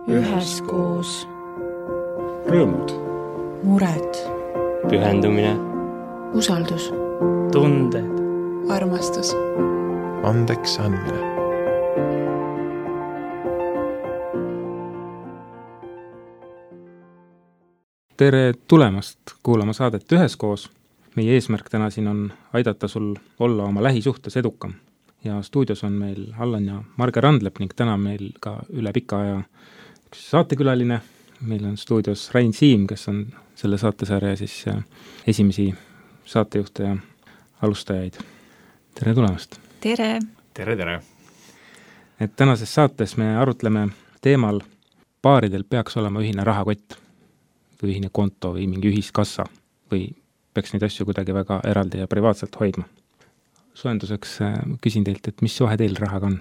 üheskoos. Rõõmud, mured, pühendumine, usaldus, tunded, armastus, andeks andmine. Tere tulemast kuulama saadet Üheskoos. Meie eesmärk täna siin on aidata sul olla oma lähisuhtes edukam. Ja stuudios on meil Allan ja Marge Randlep ning täna meil ka üle pika aja üks saatekülaline. Meil on stuudios Rain Siim, kes on selle saatesarja siis esimesi saatejuhte ja alustajaid. Tere tulemast! tere! tere! Et tänases saates me arutleme teemal paaridel peaks olema ühine rahakott või ühine konto või mingi ühiskassa või peaks neid asju kuidagi väga eraldi ja privaatselt hoidma. Soenduseks küsin teilt, et mis suhe teil rahaga on?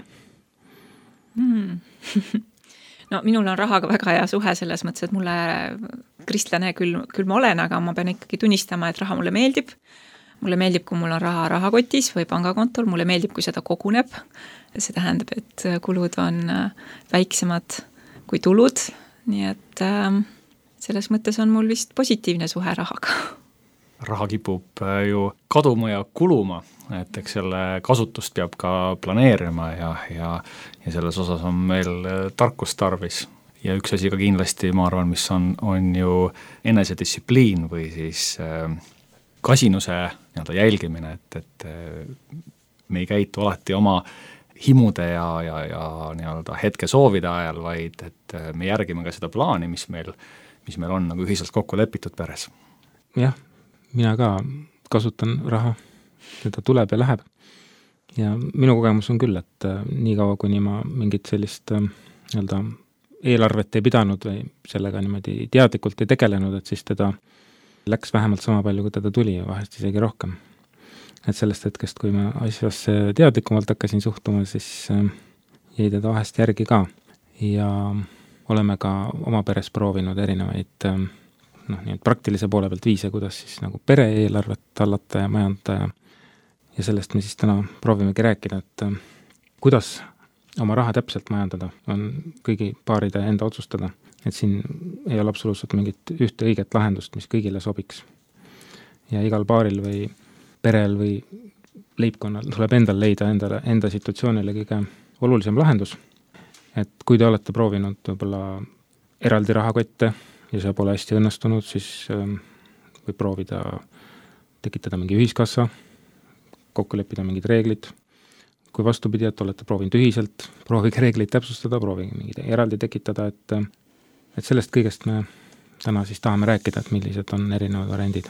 No minul on rahaga väga hea suhe selles mõttes, et mulle kristlane küll ma olen, aga ma pean ikkagi tunnistama, et raha mulle meeldib. Mulle meeldib, kui mul on raha rahakotis või pangakontol, mulle meeldib, kui seda koguneb. See tähendab, et kulud on väiksemad kui tulud, nii et selles mõttes on mul vist positiivne suhe rahaga. Raha kipub ju kaduma ja kuluma, et eks selle kasutust peab ka planeerima ja selles osas on meil tarkust tarvis. Ja üks asi ka kindlasti, ma arvan, mis on ju enesedistsipliin või siis kasinuse jälgimine, et me ei käitu alati oma himude ja hetke soovide ajal, vaid et me järgime ka seda plaani, mis meil on nagu ühiselt kokku lepitud peres. Jah, mina ka kasutan raha, seda tuleb ja läheb. Ja minu kogemus on küll, et nii kaua, kuni ma mingit sellist eelarvet ei pidanud või sellega niimoodi teadlikult ei tegelenud, et siis teda läks vähemalt sama palju, kui teda tuli ja vahest isegi rohkem. Et sellest hetkest, kui ma asjasse teadlikumalt hakkasin suhtuma, siis jäi teda vahest järgi ka. Ja oleme ka oma peres proovinud erinevaid praktilise poole pealt viise, kuidas siis nagu pere eelarvet hallata ja majandada ja sellest me siis täna proovimegi rääkida, et kuidas oma raha täpselt majandada on kõigi paaride enda otsustada, et siin ei ole absoluutselt mingit ühte õiget lahendust, mis kõigile sobiks. Ja igal paaril või perel või leibkonnal tuleb endal leida enda situatsioonile kõige olulisem lahendus. Et kui te olete proovinud võib-olla eraldi rahakotte ja see pole hästi õnnestunud, siis võib proovida tekitada mingi ühiskassa, kokku leppida mingid reeglid. Kui vastupidi, et olete proovinud ühiselt, proovige reeglid täpsustada, proovige mingid eraldi tekitada, et sellest kõigest me täna siis tahame rääkida, et millised on erinevad variandid.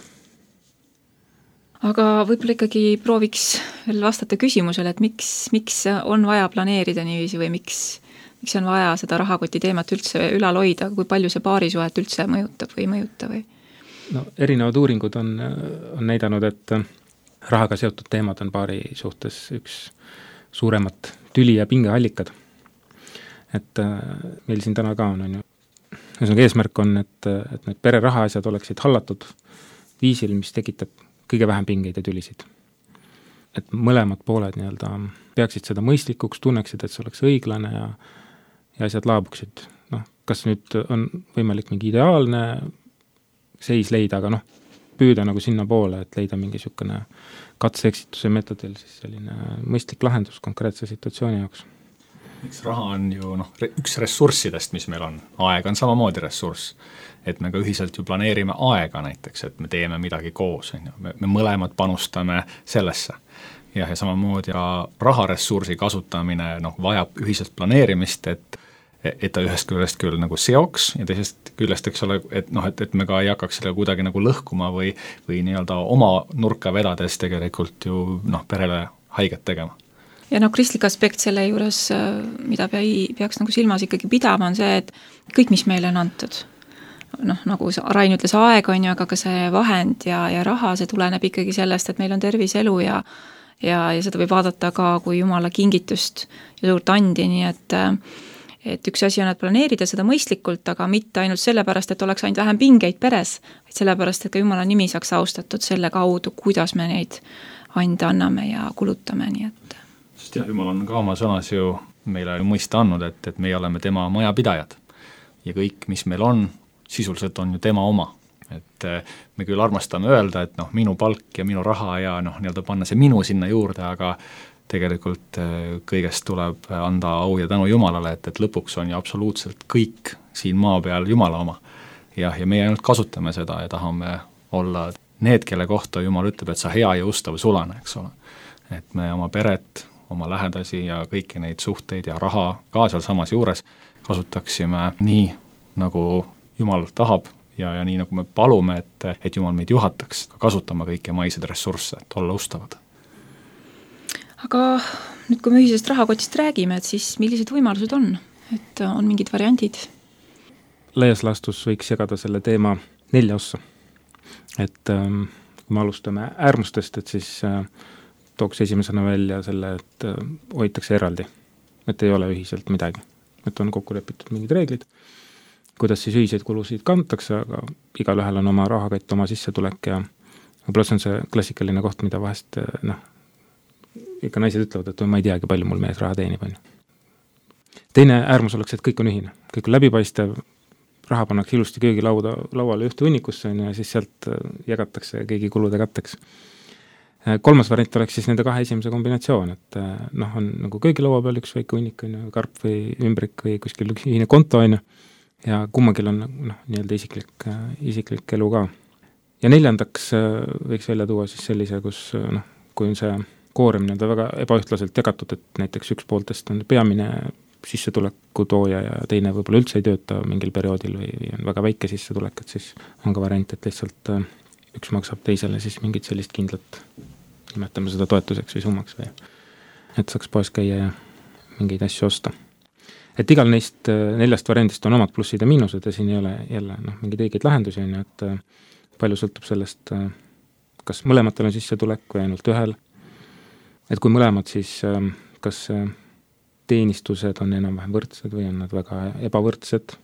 Aga võib-olla ikkagi prooviks veel vastata küsimusele, et miks on vaja planeerida niiviisi või miks on vaja seda rahakoti teemat üldse ülal hoida, kui palju see paarisuhet üldse mõjutab või ei mõjuta või? No, erinevad uuringud on näidanud, et rahaga seotud teemad on paari suhtes üks suuremat tüli- ja pingeallikad. Et meil siin täna ka on ju. Eesmärk on, et need pere rahaasjad oleksid hallatud viisil, mis tekitab kõige vähem pingeid ja tülisid. Et mõlemad pooled peaksid seda mõistlikuks, tunneksid, et see oleks õiglane ja asjad laabuksid. Kas nüüd on võimalik mingi ideaalne seis leida, aga püüda nagu sinna poole, et leida mingi sükene katse-eksituse metodil siis selline mõistlik lahendus konkreetse situatsiooni jaoks. Eks raha on ju üks ressurssidest, mis meil on. Aeg on samamoodi ressurss. Et me ka ühiselt ju planeerime aega näiteks, et me teeme midagi koos. Me mõlemad panustame sellesse. Ja samamoodi raharessursi kasutamine vajab ühiselt planeerimist, et ta ühest küljest küll nagu seoks ja teisest küljest, eks ole, et me ka ei hakkaks selle kuidagi nagu lõhkuma või oma nurka vedades tegelikult ju perele haiget tegema. Ja kristlik aspekt selle juures, mida peaks nagu silmas ikkagi pidama, on see, et kõik, mis meile on antud, nagu Rain ütles, aeg on ju, aga ka see vahend ja raha, see tuleneb ikkagi sellest, et meil on tervis elu ja seda võib vaadata ka kui Jumala kingitust ja suurt andi, nii et üks asi on, et planeerida seda mõistlikult, aga mitte ainult sellepärast, et oleks ainult vähem pingeid peres, vaid sellepärast, et ka Jumala nimi saaks austatud selle kaudu, kuidas me neid ande anname ja kulutame, nii et. Sest Jumal on ka oma sõnas ju meile mõista andnud, et meie oleme tema majapidajad. ja kõik, mis meil on, sisuliselt on ju tema oma. Et me küll armastame öelda, et noh, minu palk ja minu raha ja noh, nii-öelda panna see minu sinna juurde, aga tegelikult kõigest tuleb anda au ja tänu Jumalale, et lõpuks on ju absoluutselt kõik siin maa peal Jumala oma. Ja meie ainult kasutame seda ja tahame olla need, kelle kohta Jumal ütleb, et sa hea ja ustav sulane, eks ole. Et me oma peret, oma lähedasi ja kõiki neid suhteid ja raha ka seal samas juures kasutaksime nii, nagu Jumal tahab, ja nii nagu me palume, et Jumal meid juhataks, kasutama kõiki maiseid ressursse, et olla ustavad. Aga nüüd, kui me ühisest rahakotist räägime, et siis millised võimalused on? Et on mingid variandid? Laias laastus võiks jagada selle teema 4 ossa. Et kui me alustame äärmustest, et siis tooks esimesena välja selle, et hoitakse eraldi. Et ei ole ühiselt midagi. Et on kokku lepitud mingid reeglid, kuidas siis ühiseid kulusid kantakse, aga igal ühel on oma rahakott, oma sissetulek ja võib-olla see on see klassikaline koht, mida vahest ikka naised ütlevad, et ma ei teagi, palju mul mees raha teenib. Teine äärmus oleks, et kõik on ühine, kõik on läbipaistev, raha pannakse ilusti köögilauale ühte hunnikusse ja siis sealt jagatakse kõigi kulude katteks. Kolmas variant oleks siis nende 2 esimese kombinatsioon, et noh, on nagu köögilaua peal üks väike hunnik, karp või ümbrik või kuskil üks ühine konto, ja kummagil on noh, nii-öelda isiklik elu ka. Ja 4. võiks välja tuua siis sellise, kus noh, kui on see koorem nii-öelda väga ebaühtlaselt jagatud, et näiteks üks pooltest on peamine sissetuleku tooja ja teine võib-olla üldse ei tööta mingil perioodil või on väga väike sissetulek, et siis on ka variant, et lihtsalt üks maksab teisele siis mingit sellist kindlat, nimetame seda toetuseks või summaks või et saaks poes käia ja mingeid asju osta. Et igal neist 4 variandist on omad plussid ja miinused ja siin ei ole jälle noh, mingeid õigeid lahendusi, et palju sõltub sellest, kas mõlematel on sissetulek või ainult ühel. Et kui mõlemad, siis kas teenistused on enam-vähem võrdsed või on nad väga ebavõrdsed,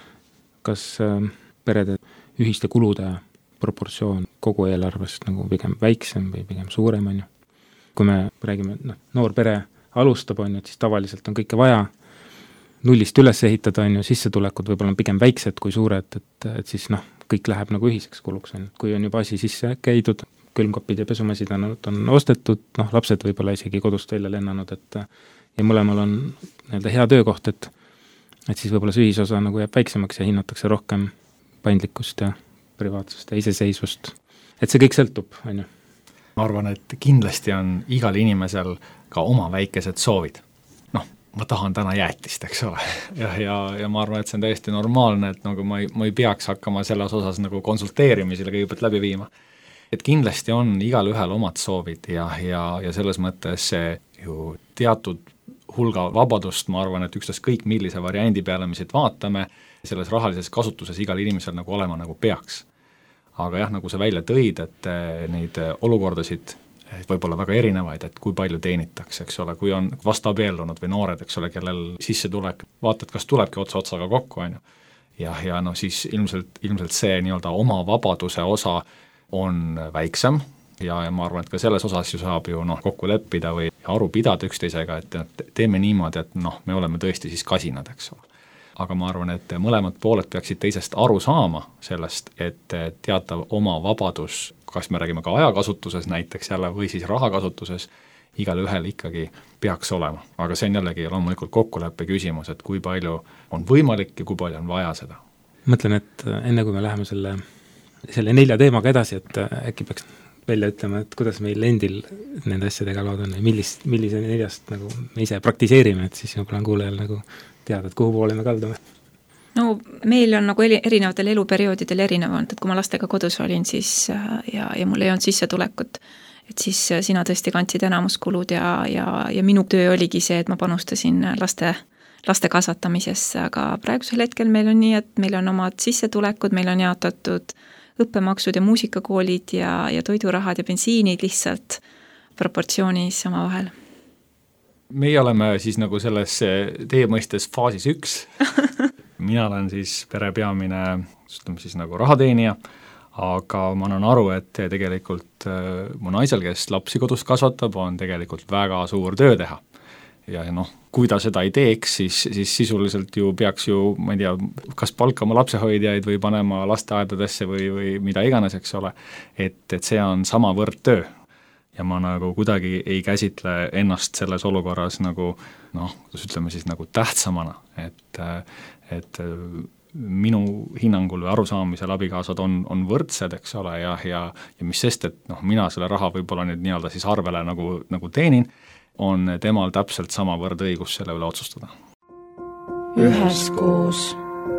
kas perede ühiste kulude proportsioon kogu eelarvest nagu pigem väiksem või pigem suurem on ju. Kui me räägime, noor pere alustab on ju, et siis tavaliselt on kõike vaja nullist üles ehitada, on ju, sissetulekud võib-olla on pigem väiksed kui suured, et siis noh, kõik läheb nagu ühiseks kuluks, on. Kui on juba asi sisse käidud, külmkapid ja pesumasid on ostetud, noh, lapsed võib-olla isegi kodust välja lennanud, et ja mõlemal on nii-öelda hea töökoht, et siis võib-olla see ühisosa nagu jääb väiksemaks ja hinnatakse rohkem paindlikkust ja privaatsust ja iseseisvust. Et see kõik sõltub, on ju. Ma arvan, et kindlasti on igal inimesel ka oma väikesed soovid. Ma tahan täna jäätist, eks ole. Ja ma arvan, et see on täiesti normaalne, et nagu ma ei peaks hakkama selles osas nagu konsulteerimisele kõigepealt läbi viima. Et kindlasti on igal ühel omad soovid ja selles mõttes see ju teatud hulga vabadust, ma arvan, et ükskõik millise variandi peale me siit vaatame, selles rahalises kasutuses igal inimesel nagu olema nagu peaks. Aga jah, nagu sa välja tõid, et neid olukordasid võib-olla väga erinevaid, et kui palju teenitakse, eks ole, kui on vastaabiellunud või noored, eks ole, kellel sissetulek, vaatad, kas tulebki otsaga kokku, on ju. Ja no siis ilmselt see nii-öelda oma vabaduse osa on väiksem ja ma arvan, et ka selles osas ju saab ju noh, kokku leppida või aru pidada üksteisega, et teeme niimoodi, et noh, me oleme tõesti siis kasinad, eks ole. Aga ma arvan, et mõlemad pooled peaksid teisest aru saama sellest, et teatav oma vabadus, kas me räägime ka ajakasutuses näiteks jälle või siis rahakasutuses, igal ühel ikkagi peaks olema. Aga see on jällegi loomulikult kokkuleppe küsimus, et kui palju on võimalik ja kui palju on vaja seda. Mõtlen, et enne kui me läheme selle 4 teemaga edasi, et äkki peaks välja ütlema, et kuidas meil endil nende asjadega lood on ja millise 4 nagu me ise praktiseerime, et siis võib-olla on kuulajal nagu teada, et kuhu poole me kaldume. No meil on nagu erinevatel eluperioodidel erinevad, et kui ma lastega kodus olin, siis ja mul ei olnud sissetulekut, et siis sina tõesti kandsid enamuskulud ja minu töö oligi see, et ma panustasin laste kasvatamisesse, aga praegusel hetkel meil on nii, et meil on omad sissetulekud, meil on jaotatud õppemaksud ja muusikakoolid ja toidurahad ja bensiinid lihtsalt proportsioonis omavahel. Meie oleme siis nagu selles teie mõistes faasis 1. Mina olen siis pere peamine, ütleme siis nagu rahateenija, aga ma annan aru, et tegelikult mu naisel, kes lapsi kodus kasvatab, on tegelikult väga suur töö teha. Ja noh, kui ta seda ei teeks, siis sisuliselt ju peaks ju, ma ei tea, kas palkama lapsehoidjaid või panema lasteaedadesse või mida iganes, eks ole, et see on samavõrd töö. Ja ma nagu kuidagi ei käsitle ennast selles olukorras nagu kuidas ütleme siis nagu tähtsamana, et minu hinnangul või arusaamisel abikaasad on võrdsed, eks ole, ja mis sest, et mina selle raha võib-olla nüüd nii-öelda siis arvele nagu teenin, on temal täpselt samavõrd õigus selle üle otsustada. Üheskoos.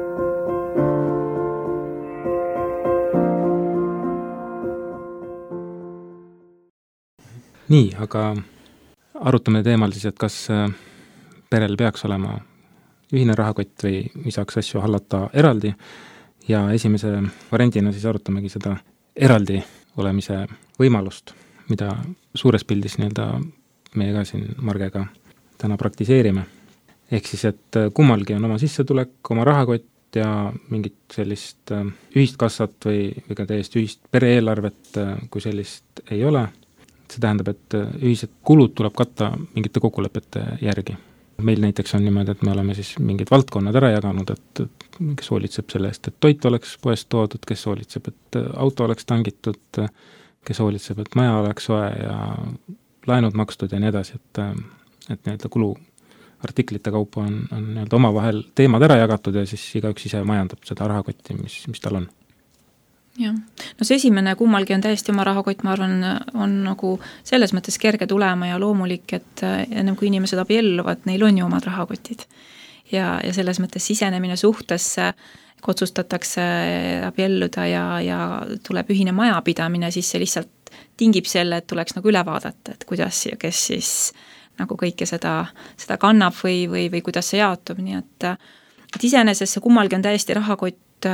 Nii, aga arutame teemal siis, et kas perel peaks olema ühine rahakott või saaks asju hallata eraldi ja esimese variandina siis arutamegi seda eraldi olemise võimalust, mida suures pildis nii-öelda meie ka siin Margega täna praktiseerime. Ehk siis, et kummalgi on oma sissetulek, oma rahakott ja mingit sellist ühist kassat või ka täiesti ühist pereeelarvet, kui sellist ei ole. See tähendab, et ühised kulud tuleb katta mingite kokkulepete järgi. Meil näiteks on niimoodi, et me oleme siis mingid valdkonnad ära jaganud, et kes hoolitseb selle eest, et toit oleks poest toodud, kes hoolitseb, et auto oleks tangitud, kes hoolitseb, et maja oleks soe ja laenud makstud ja nii edasi, et nii-öelda kuluartiklite kaupa on nii-öelda omavahel teemad ära jagatud ja siis igaüks ise majandab seda rahakotti, mis tal on. Jah. No see esimene kummalgi on täiesti oma rahakott, ma arvan, on nagu selles mõttes kerge tulema ja loomulik, et ennem kui inimesed abielluvad, neil on ju omad rahakotid. Ja selles mõttes sisenemine suhtesse, kui otsustatakse abielluda ja tuleb ühine majapidamine, siis see lihtsalt tingib selle, et tuleks nagu üle vaadata, et kuidas ja kes siis nagu kõike seda kannab või kuidas see jaatub, nii et iseenesest see kummalgi on täiesti rahakott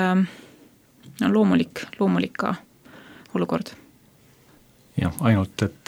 loomulik ka olukord. Jah, ainult, et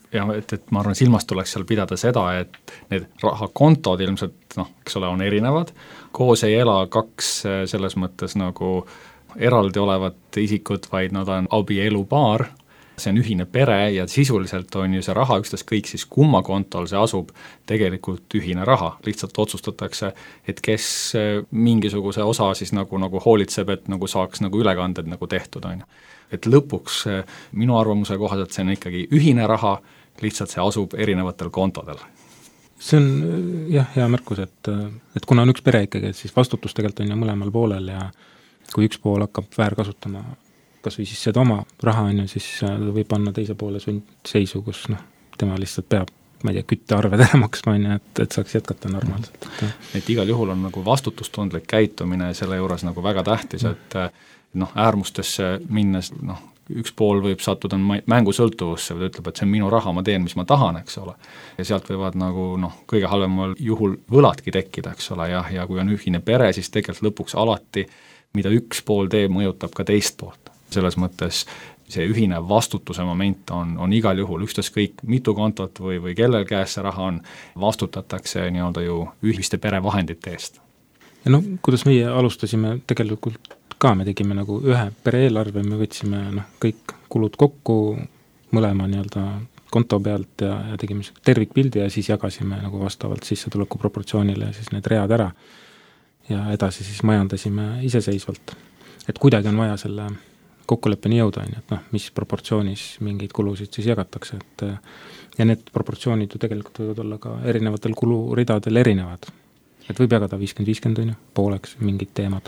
ma arvan, silmas tuleks seal pidada seda, et need rahakontod ilmselt, eks ole, on erinevad, koos ei ela kaks selles mõttes nagu eraldi olevat isikut, vaid nad on abielupaar, see on ühine pere ja sisuliselt on ju see raha ükstaskõik siis kumma kontol see asub tegelikult ühine raha, lihtsalt otsustatakse, et kes mingisuguse osa siis nagu hoolitseb, et nagu saaks nagu ülekanded nagu tehtud, on ju. Et lõpuks minu arvamuse kohaselt see on ikkagi ühine raha, lihtsalt see asub erinevatel kontodel. See on jah, hea märkus, et kuna on üks pere ikkagi, et siis vastutus tegelikult on ju mõlemal poolel ja kui üks pool hakkab väärkasutama kas või siis seda oma raha on ju, siis võib panna teise poole sundseisu, kus tema lihtsalt peab, ma ei tea, küttearved ära maksma, et saaks jätkata normaalselt. Et igal juhul on nagu vastutustundlik käitumine selle juures nagu väga tähtis, et äärmustesse minnes, üks pool võib sattuda mängusõltuvusse või ütleb, et see on minu raha, ma teen, mis ma tahan, eks ole. Ja sealt võivad nagu kõige halvemal juhul võladki tekkida, eks ole, ja kui on ühine pere, siis tegelikult lõpuks alati, mida üks pool teeb, mõjutab ka teist poolt. Selles mõttes see ühine vastutuse moment on igal juhul ükstaskõik mitu kontot või kellel käes see raha on, vastutatakse nii-öelda ju ühiste perevahendite eest. Ja kuidas meie alustasime, tegelikult ka me tegime nagu ühe pereeelarve, me võtsime kõik kulud kokku mõlema nii-öelda konto pealt ja tegime tervikpildi ja siis jagasime nagu vastavalt sissetuleku proportsioonile ja siis need read ära ja edasi siis majandasime iseseisvalt. Et kuidagi on vaja selle kokkuleppeni jõuda, et mis proportsioonis mingeid kulusid siis jagatakse, ja need proportsioonid ju tegelikult võivad olla ka erinevatel kuluridadel erinevad. Et võib jagada 50-50 pooleks mingid teemad.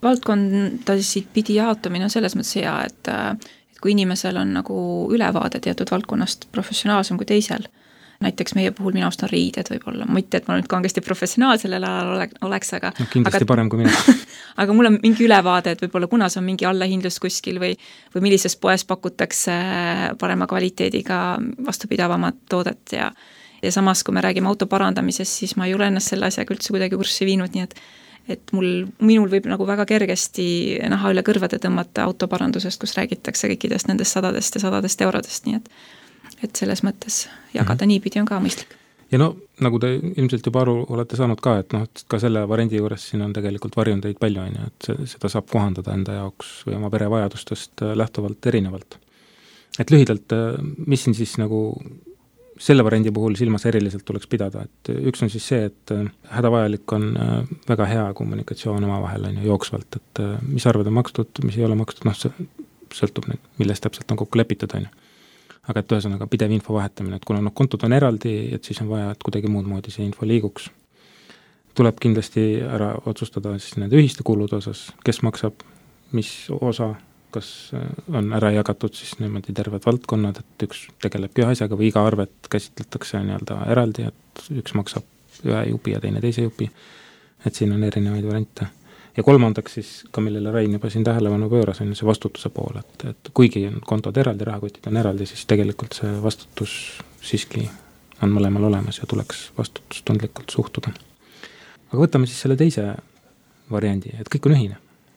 Valdkondasid pidi jaotumine on selles mõttes hea, et kui inimesel on nagu ülevaade teatud valdkonnast professionaalsem kui teisel, näiteks meie puhul minu arust on riided võib-olla, mitte, et ma nüüd kangesti professionaal sellel ajal oleks, aga kindlasti parem kui mina. Aga mul on mingi ülevaade, et võib-olla kuna see on mingi allahindlus kuskil või millises poes pakutakse parema kvaliteediga vastupidavamat toodet ja samas, kui me räägime auto parandamisest, siis ma ei ole ennast selle asjaga üldse kuidagi kurssi viinud, nii et minul võib nagu väga kergesti naha üle kõrvade tõmmata autoparandusest, kus räägitakse kõikidest nendest sadadest eurodest, nii et selles mõttes jagada niipidi on ka mõistlik. Ja nagu te ilmselt juba aru olete saanud ka, et ka selle variandi juures siin on tegelikult varjundeid palju, et seda saab kohandada enda jaoks või oma pere vajadustest lähtuvalt erinevalt. Et lühidalt, mis siin siis nagu selle variandi puhul silmas eriliselt tuleks pidada, et üks on siis see, et hädavajalik on väga hea kommunikatsioon omavahel on ju jooksvalt, et mis arved on makstud, mis ei ole makstud, noh, see sõltub nüüd, milles täpselt on kokku lepitud, on ju. Aga et ühesõnaga pidev info vahetamine, et kuna kontod on eraldi, et siis on vaja, et kuidagi muud moodi see info liiguks. Tuleb kindlasti ära otsustada siis nende ühiste kulude osas, kes maksab, mis osa, kas on ära jagatud siis niimoodi terved valdkonnad, et üks tegelebki ühe asjaga või iga arvet käsitletakse nii-öelda eraldi, et üks maksab ühe jupi ja teine teise jupi, et siin on erinevaid variante. Ja kolmandaks siis, ka millele Rain juba siin tähelepanu pööras, on see vastutuse pool, et kuigi on kontod eraldi, rahakotid on eraldi, siis tegelikult see vastutus siiski on mõlemal olemas ja tuleks vastutustundlikult suhtuda. Aga võtame siis selle teise variandi, et kõik on ühine.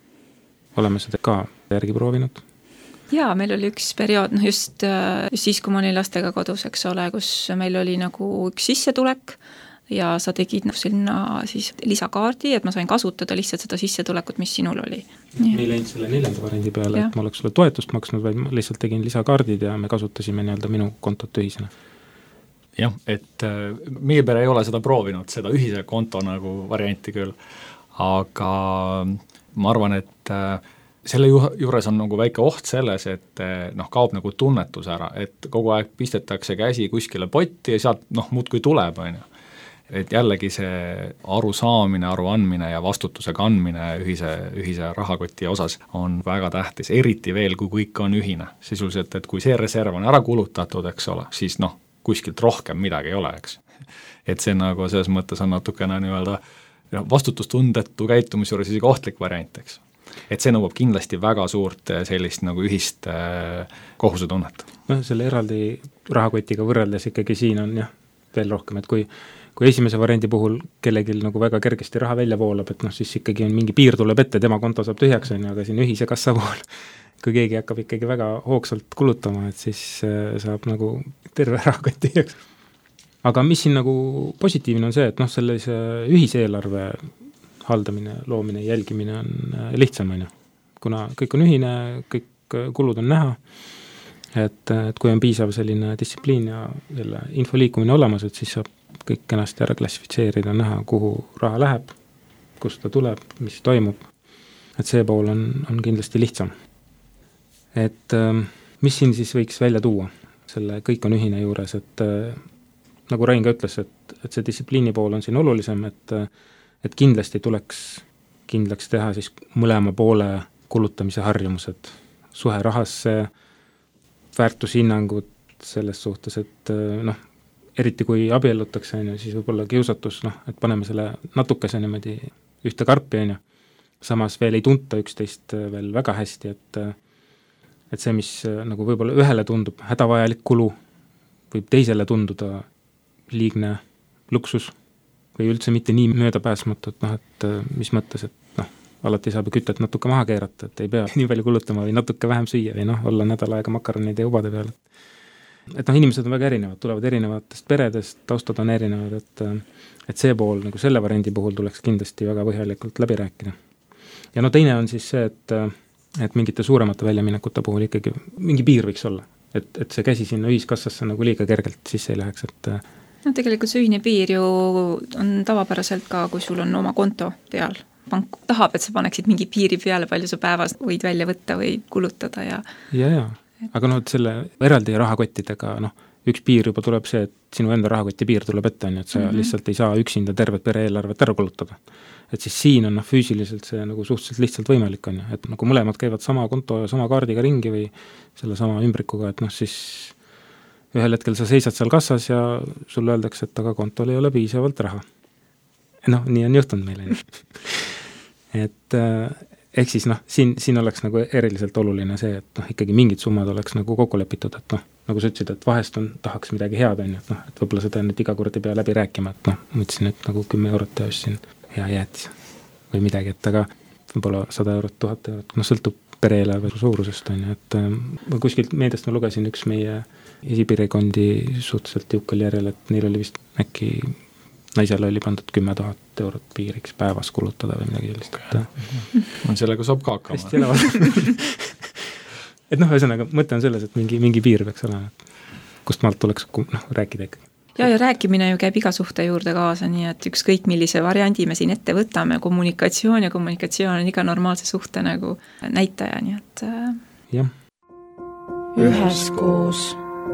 Oleme seda ka järgi proovinud. Jaa, meil oli üks periood, just siis, kui ma olin lastega kodus, eks ole, kus meil oli nagu üks sissetulek ja sa tegid sinna siis lisakaardi, et ma sain kasutada lihtsalt seda sissetulekut, mis sinul oli. Me ei läinud selle 4. variandi peale, et ma oleks sulle toetust maksnud, vaid ma lihtsalt tegin lisakaardid ja me kasutasime nii-öelda minu kontot ühisena. Jah, et meie pere ei ole seda proovinud, seda ühise konto nagu varianti küll, aga ma arvan, et selle juures on nagu väike oht selles, et kaob nagu tunnetus ära, et kogu aeg pistetakse käsi kuskile potti ja sealt muudkui tuleb, on ju. Et jällegi see arusaamine, aruandmine ja vastutuse kandmine ühise rahakoti osas on väga tähtis, eriti veel, kui kõik on ühine. Sisuliselt, et kui see reserv on ära kulutatud, eks ole, siis kuskilt rohkem midagi ei ole, eks. Et see nagu selles mõttes on natukene nii-öelda vastutustundetu käitumise juures isegi ohtlik variant, eks. Et see nõuab kindlasti väga suurt sellist nagu ühist kohusetunnet. Selle eraldi rahakotiga võrreldes ikkagi siin on veel rohkem, et kui esimese variandi puhul kellelgi nagu väga kergesti raha välja voolab, et siis ikkagi on mingi piir tuleb ette, tema konto saab tühjaks, aga siin ühise kassa puhul, kui keegi hakkab ikkagi väga hoogsalt kulutama, et siis saab nagu terve rahakott tühjaks. Aga mis siin nagu positiivne on see, et sellise ühise eelarve haldamine, loomine, jälgimine on lihtsam, kuna kõik on ühine, kõik kulud on näha, et kui on piisav selline distsipliin ja selle info liikumine olemas, et siis saab kõik kenasti ära klassifitseerida, näha, kuhu raha läheb, kust ta tuleb, mis toimub, et see pool on kindlasti lihtsam. Et mis siin siis võiks välja tuua, selle kõik on ühine juures, et nagu Rain ka ütles, et see distsipliini pool on siin olulisem, et kindlasti tuleks kindlaks teha siis mõlema poole kulutamise harjumused, suhe rahasse, väärtushinnangud selles suhtes, et eriti kui abiellutakse, siis võib-olla kiusatus, et paneme selle natukese niimoodi ühte karpi, samas veel ei tunta üksteist veel väga hästi, et see, mis nagu võib-olla ühele tundub hädavajalik kulu, võib teisele tunduda liigne luksus või üldse mitte nii möödapääsmatu, et mis mõttes, et alati saab kütet natuke maha keerata, et ei pea nii palju kulutama või natuke vähem süüa või olla nädal aega makaronide ja ubade peal. Et inimesed on väga erinevad, tulevad erinevatest peredest, taustad on erinevad, et see pool nagu selle variandi puhul tuleks kindlasti väga põhjalikult läbi rääkida. Ja teine on siis see, et mingite suuremate väljaminekute puhul ikkagi mingi piir võiks olla, et see käsi sinna ühiskassasse nagu liiga kergelt sisse ei läheks, et tegelikult see ühine piir ju on tavapäraselt ka, kui sul on oma konto peal. Pank tahab, et sa paneksid mingi piiri peale, palju sa päevas võid välja võtta või kulutada ja aga selle eraldi rahakottidega, üks piir juba tuleb see, et sinu enda rahakoti piir tuleb ette, et sa lihtsalt ei saa üksinda tervet pere eelarvet ära kulutada. Et siis siin on füüsiliselt see nagu suhteliselt lihtsalt võimalik, et nagu mõlemad käivad sama konto ja sama kaardiga ringi või selle sama ümbrikuga, et siis ühel hetkel sa seisad seal kassas ja sulle öeldakse, et aga kontol ei ole piisavalt raha. Nii on juhtunud meile. Et ehk siis siin oleks nagu eriliselt oluline see, et ikkagi mingid summad oleks nagu kokku lepitud, et nagu sa ütlesid, et vahest tahaks midagi head, et võib-olla seda nüüd iga kord ei pea läbi rääkima, et mõtlesin, et nagu 10 eurot ja ostsin hea jäätis või midagi, et aga võib-olla 100 eurot, 1000 eurot, sõltub pereeelarve suurusest, et kuskilt meediast ma lugesin üks meie esipiirikondi suhteliselt jõukal järjel, et neil oli vist äkki naisele oli pandud 10 000 eurot piiriks päevas kulutada või midagi sellist. Sellega saab ka hakkama. Hästi elavad. Et ühesõnaga, mõte on selles, et mingi piir peaks olema. kust maalt tuleks rääkida ikkagi. Ja rääkimine ju käib iga suhte juurde kaasa, nii et ükskõik millise variandi me siin ette võtame, kommunikatsioon on iga normaalse suhte nagu näitaja, nii et jah. Üheskoos.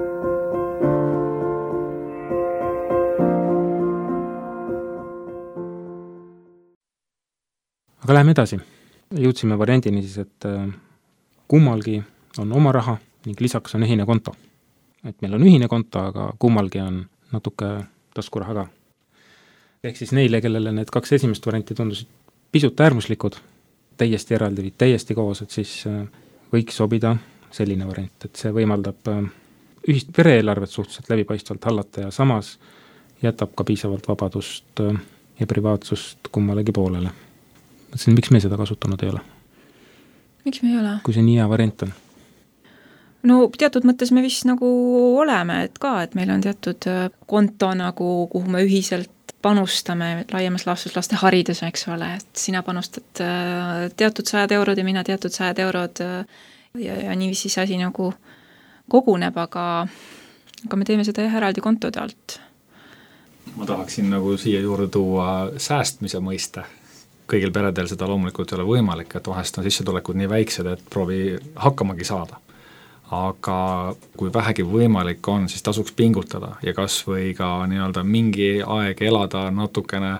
Aga läheme edasi. Jõudsime variandini siis, et kummalgi on oma raha ning lisaks on ühine konto. Et meil on ühine konto, aga kummalgi on natuke taskuraha ka. Ehk siis neile, kellele need 2 esimest varianti tundusid pisut äärmuslikud, täiesti eraldi või täiesti koos, et siis võiks sobida selline variant, et see võimaldab ühist pereeelarvet suhteliselt läbipaistvalt hallata ja samas jätab ka piisavalt vabadust ja privaatsust kummalegi poolele. Mõtlesin, miks me seda kasutanud ei ole? Miks me ei ole? Kui see nii hea variant on? No teatud mõttes me vist nagu oleme, et meil on teatud konto nagu, kuhu me ühiselt panustame laiemas laastus laste hariduse, eks ole, et sina panustad teatud 100 eurod ja mina teatud 100 eurod ja niiviisi see asi nagu koguneb, aga me teeme seda eraldi kontode alt. Ma tahaksin nagu siia juurde tuua säästmise mõiste. Kõigil peredel seda loomulikult ei ole võimalik, et vahest on sissetulekud nii väiksed, et proovi hakkamagi saada. Aga kui vähegi võimalik on, siis tasuks pingutada ja kas või ka nii-öelda mingi aeg elada natukene,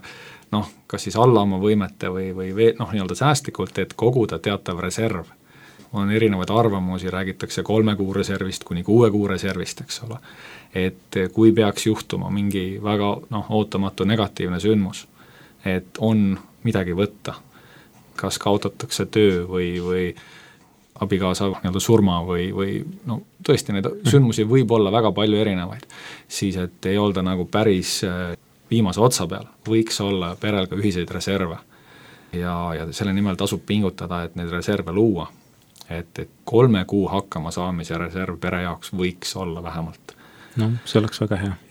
kas siis alla oma võimete või nii-öelda säästlikult, et koguda teatav reserv. On erinevaid arvamusi, räägitakse 3 kuu reservist kuni 6 kuu reservist, eks ole. Et kui peaks juhtuma mingi väga ootamatu negatiivne sündmus, et on midagi võtta, kas kaotatakse töö või abikaasa nii-öelda surma või tõesti neid sündmusi võib olla väga palju erinevaid, siis et ei olda nagu päris viimase otsa peal, võiks olla perel ka ühiseid reserve ja selle nimel tasub pingutada, et neid reserve luua, et 3 kuu hakkama saamise reserv pere jaoks võiks olla vähemalt. See oleks väga hea.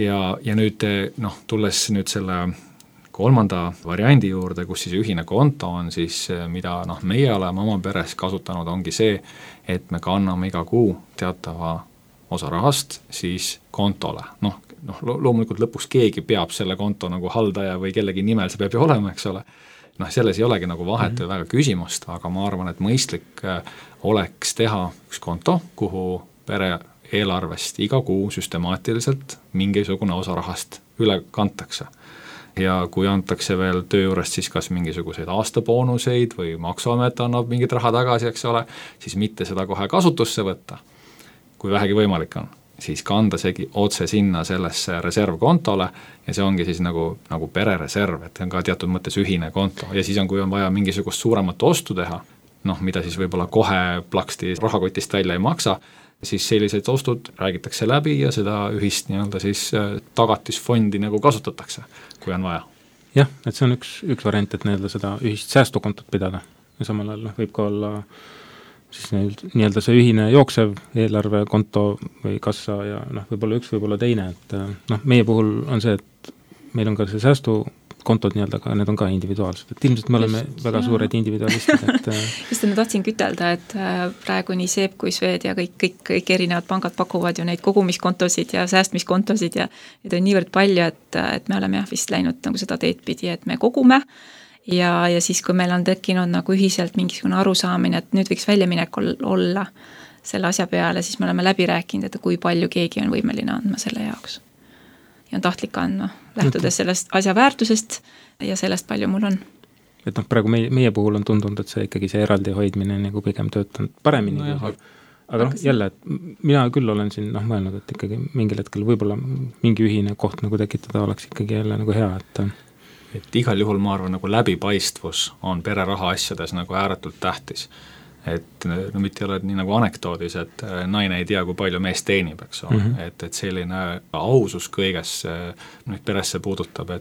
Ja nüüd tulles nüüd selle 3. variandi juurde, kus siis ühine konto on, siis mida meie oleme oma peres kasutanud, ongi see, et me kanname iga kuu teatava osa rahast siis kontole. Loomulikult lõpuks keegi peab selle konto nagu haldaja või kellegi nimel see peab ju olema, eks ole. Selles ei olegi nagu vahet või väga küsimust, aga ma arvan, et mõistlik oleks teha üks konto, kuhu pere eelarvest iga kuu süstemaatiliselt mingisugune osa rahast üle kantakse. Ja kui antakse veel töö juurest siis kas mingisuguseid aastaboonuseid või maksuamet annab mingit raha tagasi, eks ole, siis mitte seda kohe kasutusse võtta, kui vähegi võimalik on, siis kanda segi otse sinna sellesse reservkontole ja see ongi siis nagu perereserv, et on ka teatud mõttes ühine konto ja siis kui on vaja mingisugust suuremat ostu teha, mida siis võib-olla kohe plaksti rahakotist välja ei maksa, siis sellised ostud räägitakse läbi ja seda ühist nii-öelda siis tagatisfondi nagu kasutatakse, kui on vaja. Jah, et see on üks variant, et nii-öelda seda ühist säästukontot pidada ja samal ajal võib ka olla siis nii-öelda see ühine jooksev eelarvekonto või kassa ja võib-olla üks, võib-olla teine, et meie puhul on see, et meil on ka see säästukontod nii-öelda, aga need on ka individuaalsed, et ilmselt me oleme väga suured individualistid, et just ma tahtsin kütelda, et praegu nii Seep kui Swed ja kõik erinevad pangad pakuvad ju neid kogumiskontosid ja säästmiskontosid ja neid on niivõrd palju, et me oleme vist läinud nagu seda teed pidi, et me kogume ja siis, kui meil on tekkinud nagu ühiselt mingisugune arusaamine, et nüüd võiks väljaminek olla selle asja peale, siis me oleme läbi rääkinud, et kui palju keegi on võimeline andma selle jaoks. Ja on tahtlik andma, lähtudes sellest asja väärtusest ja sellest palju mul on. Et praegu meie puhul on tundunud, et see ikkagi see eraldi hoidmine nagu pigem töötanud paremini. Aga jälle, et mina küll olen siin mõelnud, et ikkagi mingil hetkel võib-olla mingi ühine koht nagu tekitada oleks ikkagi jälle nagu hea, et igal juhul ma arvan, nagu läbipaistvus on pere raha asjades nagu ääretult tähtis. Et mitte ei ole nii nagu anekdoodis, et naine ei tea, kui palju mees teenib, eks ole. Et selline ausus kõiges nüüd peresse puudutab,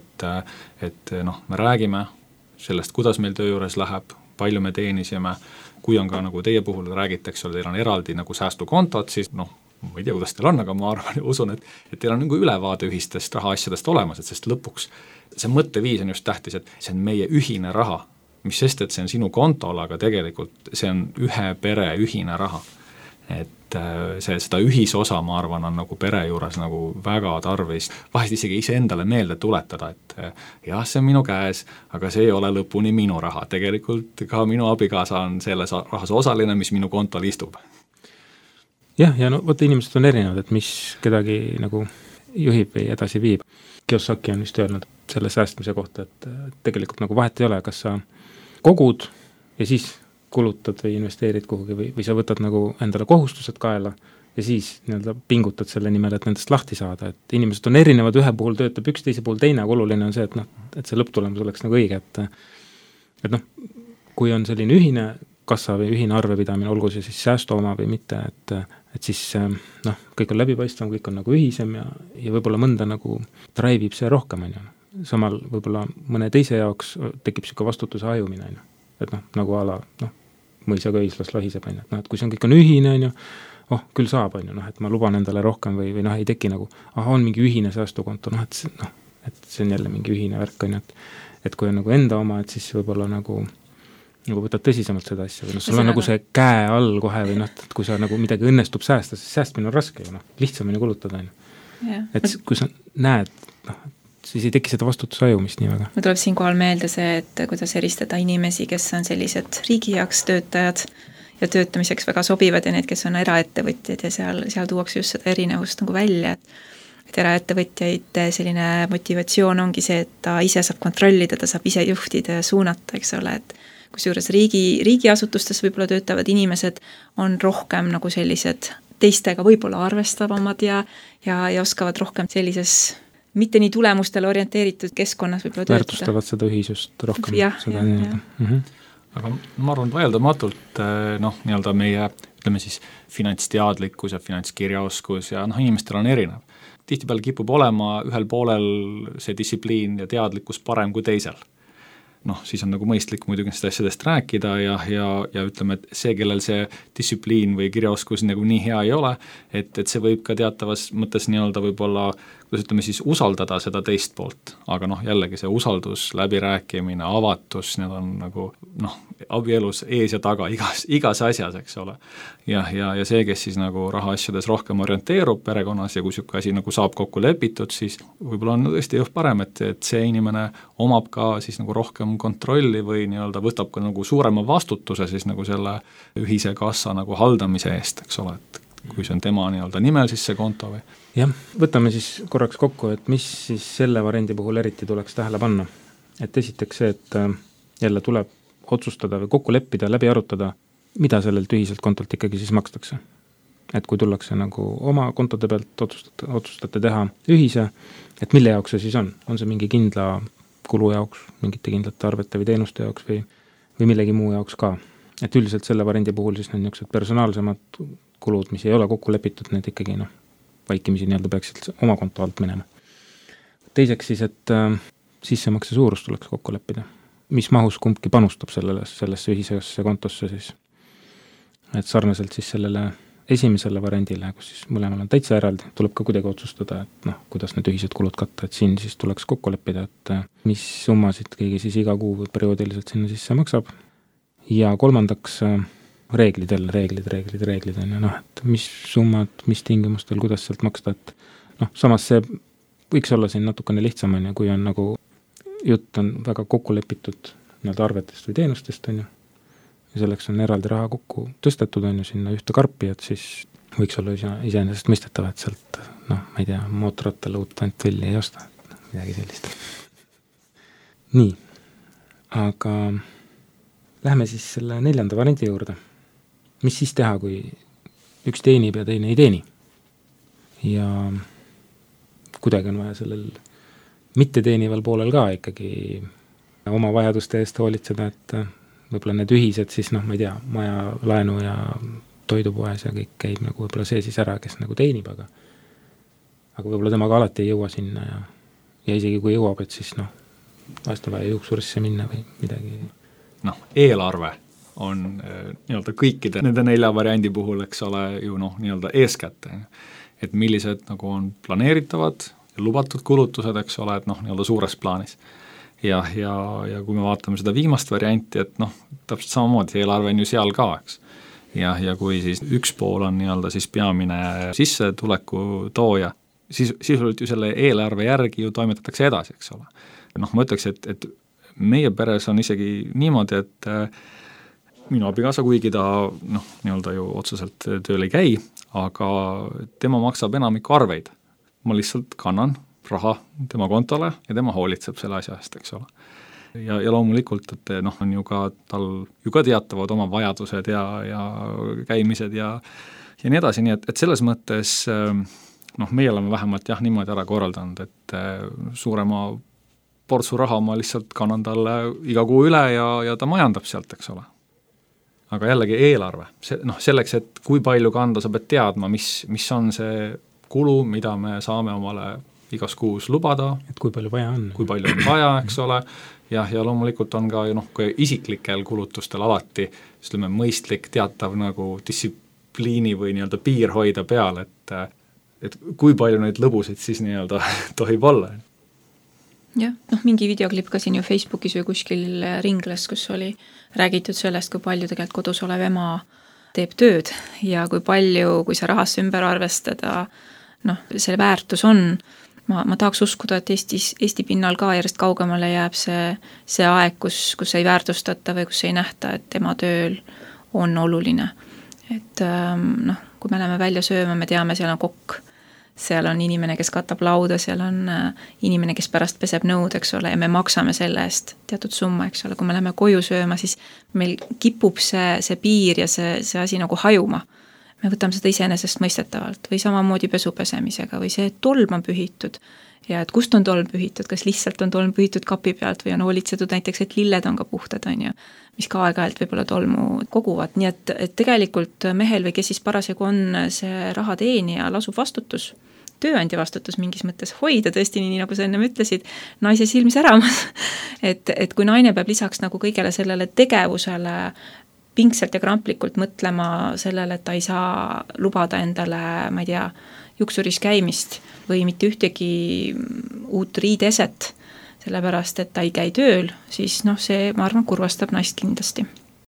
et me räägime sellest, kuidas meil töö juures läheb, palju me teenisime, kui on ka nagu teie puhul räägitakse, teil on eraldi nagu säästukontot, siis ma ei tea, kuidas teil on, aga ma arvan ja usun, et teil on nagu ülevaade ühistest rahaasjadest olemas, et sest lõpuks see mõtteviis on just tähtis, et see on meie ühine raha, mis sest, et see on sinu kontol, aga tegelikult see on ühe pere ühine raha. et seda ühisosa, ma arvan, on nagu pere juures nagu väga tarvis, vahest isegi iseendale meelde tuletada, et jah, see on minu käes, aga see ei ole lõpuni minu raha, tegelikult ka minu abikaasa on selles rahas osaline, mis minu kontol istub. Jah, ja no vot inimesed on erinevad, et mis kedagi nagu juhib või edasi viib. Kiyosaki on vist öelnud selle säästmise kohta, et tegelikult nagu vahet ei ole, kas sa kogud ja siis kulutad või investeerid kuhugi või sa võtad nagu endale kohustused kaela ja siis nii-öelda pingutad selle nimel, et nendest lahti saada, et inimesed on erinevad, ühe puhul töötab üks, teise puhul teine, aga oluline on see, et noh, et see lõpptulemus oleks nagu õige, et noh, kui on selline ühine kassa või ühine arvepidamine, olgu see siis säästu oma või mitte, et siis noh, kõik on läbipaistvam, kõik on nagu ühisem ja võib-olla mõnda nagu drive'ib see rohkem, on ju. Samal võib-olla mõne teise jaoks tekib siuke vastutuse ajumine, on ju. Et noh, nagu ala, noh, mõisaga õislas lahiseb, on ju, et noh, et kui see on kõik on ühine, on ju, küll saab, on ju, noh, et ma luban endale rohkem või noh, ei teki nagu, on mingi ühine säästukonto, noh, et see on jälle mingi ühine värk, on ju, et kui on nagu enda oma, et siis võib-olla nagu võtad tõsisemalt seda asja või noh, sul on nagu see käe all kohe või noh, et kui sa nagu midagi õnnestub säästa, siis säästmine on raske ju, noh, lihtsamini kulutada, on ju. Et kui sa näed, noh, siis ei teki seda vastutuse ajumist nii väga. Mul tuleb siinkohal meelde see, et kuidas eristada inimesi, kes on sellised riigi jaoks töötajad ja töötamiseks väga sobivad ja need, kes on eraettevõtjad ja seal tuuakse just seda erinevust nagu välja, et eraettevõtjaid selline motivatsioon ongi see, et ta ise saab kontrollida, ta saab ise juhtida ja suunata, eks ole, et kusjuures riigiasutustes võib-olla töötavad inimesed on rohkem nagu sellised teistega võib-olla arvestavamad ja oskavad rohkem sellises mitte nii tulemustele orienteeritud keskkonnas võib-olla töötada. Väärtustavad seda ühisust rohkem. Aga ma arvan, vaieldamatult noh, nii-öelda meie, ütleme siis, finantsteadlikkus ja finantskirjaoskus ja noh, inimestel on erinev. Tihtipeale kipub olema ühel poolel see distsipliin ja teadlikkus parem kui teisel. Noh, siis on nagu mõistlik muidugi nendest asjadest rääkida ja ütleme, et see, kellel see distsipliin või kirjaoskus nagu nii hea ei ole, et see võib ka teatavas mõttes nii-öelda võib-olla, kuidas ütleme siis, usaldada seda teist poolt. Aga noh, jällegi see usaldus, läbirääkimine, avatus, need on nagu noh, abielus ees ja taga igas asjas, eks ole. Ja see, kes siis nagu rahaasjades rohkem orienteerub perekonnas ja kui siuke asi nagu saab kokku lepitud, siis võib-olla on tõesti just parem, et see inimene omab ka siis nagu rohkem kontrolli või nii-öelda võtab ka nagu suurema vastutuse siis nagu selle ühise kassa nagu haldamise eest, eks ole, et kui see on tema nii-öelda nimel siis see konto või? Jah, võtame siis korraks kokku, et mis siis selle variandi puhul eriti tuleks tähele panna. Et esiteks see, et jälle tuleb otsustada või kokku leppida, läbi arutada, mida sellelt ühiselt kontolt ikkagi siis makstakse. Et kui tullakse nagu oma kontode pealt otsustate teha ühise, et mille jaoks see siis on? On see mingi kindla kulu jaoks, mingite kindlate arvete või teenuste jaoks või millegi muu jaoks ka. Et üldiselt selle variandi puhul siis need niisugused personaalsemad kulud, mis ei ole kokku lepitud, need ikkagi noh, vaikimisi nii-öelda peaksid oma konto alt minema. Teiseks siis, et sissemakse suurus tuleks kokku leppida. Mis mahus kumbki panustab sellesse ühisesse kontosse siis. Et sarnaselt siis sellele esimesele variandile, kus siis mõlemal on täitsa eraldi, tuleb ka kuidagi otsustada, et noh, kuidas need ühised kulud katta, et siin siis tuleks kokku leppida, et mis summasid keegi siis iga kuu või perioodiliselt sinna sisse maksab. Ja kolmandaks reeglid, on ju, noh, et mis summad, mis tingimustel, kuidas sealt maksta, et noh, samas see võiks olla siin natukene lihtsam, on ju, kui on nagu jutt on väga kokku lepitud nii-öelda arvetest või teenustest, on ju, ja selleks on eraldi raha kokku tõstetud, on ju, sinna ühte karpi, et siis võiks olla iseenesest mõistetav, et sealt, noh, ma ei tea, mootorrattale uut antvõlli ei osta, midagi sellist. Nii, aga lähme siis selle 4. variandi juurde. Mis siis teha, kui üks teenib ja teine ei teeni? Ja kuidagi on vaja sellel mitte teenival poolel ka ikkagi oma vajaduste eest hoolitseda, et võib-olla need ühised siis, noh, ma ei tea, maja, laenu ja toidupoes ja kõik käib nagu võib-olla see siis ära, kes nagu teenib, aga võib-olla temaga alati ei jõua sinna ja isegi kui jõuab, et siis noh, vahest on vaja juuksurisse minna või midagi. Noh, eelarve on nii-öelda kõikide nende 4 variandi puhul, eks ole, ju noh, nii-öelda eeskätt, et millised nagu on planeeritavad ja lubatud kulutused, eks ole, et noh, nii-öelda suures plaanis. Ja kui me vaatame seda viimast varianti, et noh, täpselt samamoodi eelarve on ju seal ka, eks. ja kui siis üks pool on nii-öelda siis peamine sissetuleku tooja, siis sisuliselt ju selle eelarve järgi ju toimetatakse edasi, eks ole. Noh, ma ütleks, et meie peres on isegi niimoodi, et minu abikaasa, kuigi ta nii-öelda ju otseselt tööl ei käi, aga tema maksab enamiku arveid. Ma lihtsalt kannan raha tema kontole ja tema hoolitseb selle asja eest, eks ole. Ja loomulikult, et on ju ka tal ju ka teatavad oma vajadused ja käimised ja nii edasi, nii et selles mõttes meie oleme vähemalt niimoodi ära korraldanud, et suurema portsu raha ma lihtsalt kannan talle iga kuu üle ja ta majandab sealt, eks ole. Aga jällegi eelarve, selleks, et kui palju kanda, sa pead teadma, mis on see kulu, mida me saame omale igas kuus lubada. Et kui palju vaja on. Kui palju on vaja, eks ole, ja loomulikult on ka kui isiklikel kulutustel alati mõistlik teatav nagu distsipliini või nii-öelda piir hoida peal, et kui palju neid lõbusid siis nii-öelda tohib olla. Jah, mingi videoklipp ka siin ju Facebookis või kuskil ringles, kus oli räägitud sellest, kui palju tegelikult kodus olev ema teeb tööd ja kui palju, kui see rahasse ümber arvestada, see väärtus on. Ma tahaks uskuda, et Eesti pinnal ka järjest kaugemale jääb see aeg, kus ei väärtustata või kus ei nähta, et tema tööl on oluline. Et kui me läheme välja sööma, me teame, seal on kokk, seal on inimene, kes katab lauda, seal on inimene, kes pärast peseb nõud, eks ole, ja me maksame selle eest teatud summa, eks ole. Kui me läheme koju sööma, siis meil kipub see piir ja see asi nagu hajuma. Me võtame seda iseenesest mõistetavalt või samamoodi pesupesemisega või see tolm on pühitud ja et kust on tolm pühitud, kas lihtsalt on tolm pühitud kapi pealt või on hoolitsetud näiteks, et lilled on ka puhtad, on ju, mis ka aeg-ajalt võib-olla tolmu koguvad. Nii et tegelikult mehel või kes siis parasjagu on see rahateenija, lasub vastutus, tööandja vastutus mingis mõttes hoida tõesti nii, nagu sa ennem ütlesid, naise silm säramas. Et kui naine peab lisaks nagu kõigele sellele tegevusele pingselt ja kramplikult mõtlema sellele, et ta ei saa lubada endale, ma ei tea, juksuris käimist või mitte ühtegi uut riideeset, sellepärast, et ta ei käi tööl, siis see, ma arvan, kurvastab naist kindlasti.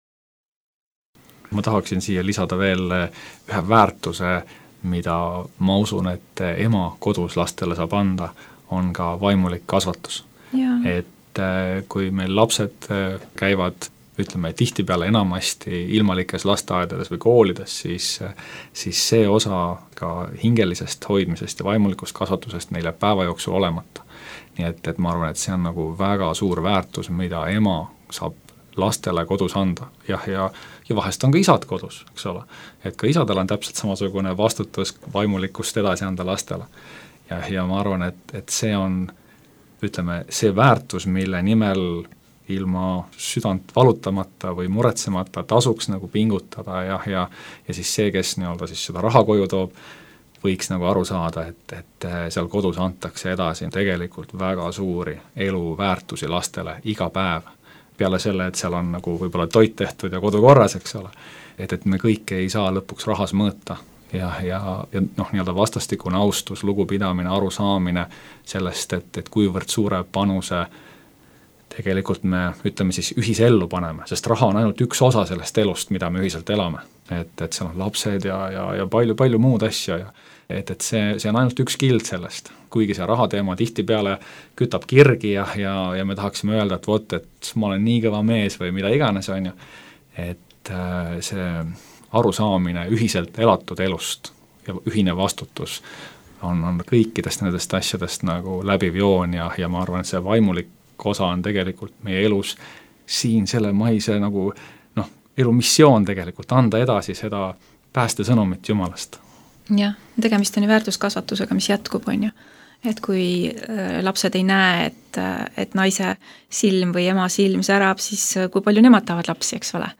Ma tahaksin siia lisada veel ühe väärtuse, mida ma usun, et ema kodus lastele saab anda, on ka vaimulik kasvatus. Ja. Et kui meil lapsed käivad ütleme, tihtipeale enamasti ilmalikes lasteaedades või koolides, siis see osa ka hingelisest hoidmisest ja vaimulikust kasvatusest neile päeva jooksul olemata. Nii et ma arvan, et see on nagu väga suur väärtus, mida ema saab lastele kodus anda. Ja vahest on ka isad kodus, eks ole. Et ka isadel on täpselt samasugune vastutus vaimulikust edasi anda lastele. Ja ma arvan, et see on, ütleme, see väärtus, mille nimel ilma südant valutamata või muretsemata tasuks nagu pingutada ja siis see, kes nii-öelda siis seda raha koju toob, võiks nagu aru saada, et seal kodus antakse edasi tegelikult väga suuri eluväärtusi lastele iga päev. Peale selle, et seal on nagu võib-olla toit tehtud ja kodu korras, eks ole. Et me kõike ei saa lõpuks rahas mõõta ja nii-öelda vastastikune austus, lugupidamine, arusaamine sellest, et kuivõrd suure panuse tegelikult me, ütleme siis, ühisellu paneme, sest raha on ainult üks osa sellest elust, mida me ühiselt elame. Et seal on lapsed ja palju muud asja ja et see on ainult üks kild sellest, kuigi see rahateema tihtipeale kütab kirgi ja me tahaksime öelda, et vot, et ma olen nii kõva mees või mida iganes on ju, et see arusaamine ühiselt elatud elust ja ühine vastutus on kõikidest nendest asjadest nagu läbiv joon ja ma arvan, et see vaimulik osa on tegelikult meie elus siin selle maise nagu elu missioon tegelikult, anda edasi seda päästesõnumit Jumalast. Jah, tegemist on ju väärtuskasvatusega, mis jätkub, on ju. Et kui lapsed ei näe, et naise silm või ema silm särab, siis kui palju nemad tahavad lapsi, eks ole.